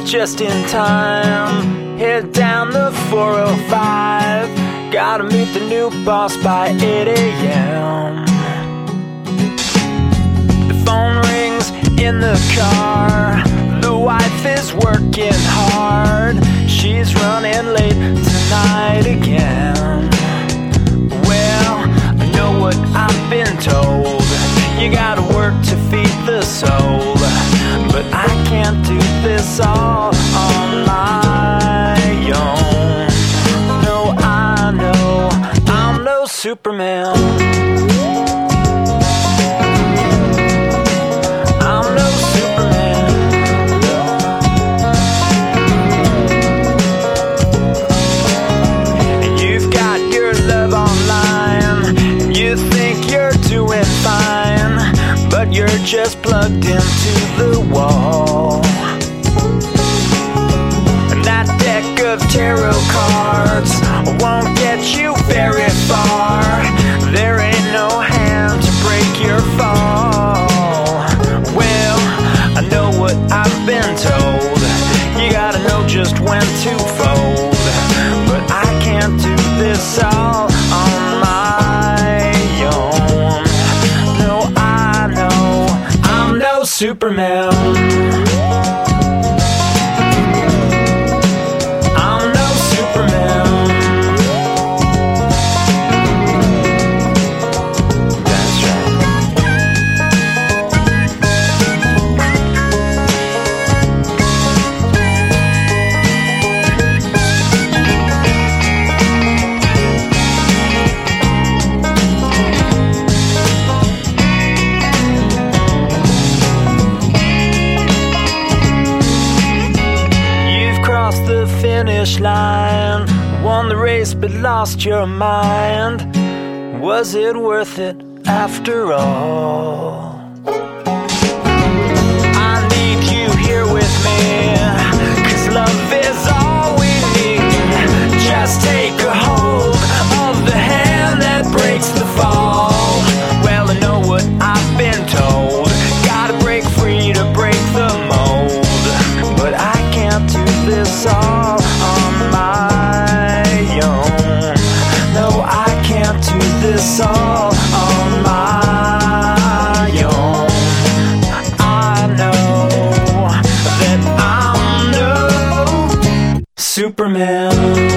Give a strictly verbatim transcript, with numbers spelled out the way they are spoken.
just in time. Head down the four oh five. Gotta meet the new boss by eight a.m. The phone rings in the car. The wife is working hard. She's running late tonight again. Well, I know what I've been told. You gotta work to feed the soul. But I can't do this all on my own. No, I know I'm no Superman. I'm no Superman. And you've got your love online, and you think you're doing fine, but you're just plugged into the wall. And that deck of tarot cards won't get you very far. There ain't no hand to break your fall. Well, I know what I've been told. You gotta know just when to fold. But I can't do this all on my own. No, I know I'm no Superman. I'm no Superman. That's right. You've crossed the finish line, won the race but lost your mind. Was it worth it after all? I need you here with me, 'cause love is all we need. Just take a hold of the hand that breaks the fall. Well, I know what I've been told. Gotta break free to break the mold. But I can't do this all on my own. No, I can't do this all on my own. I know that I'm no Superman.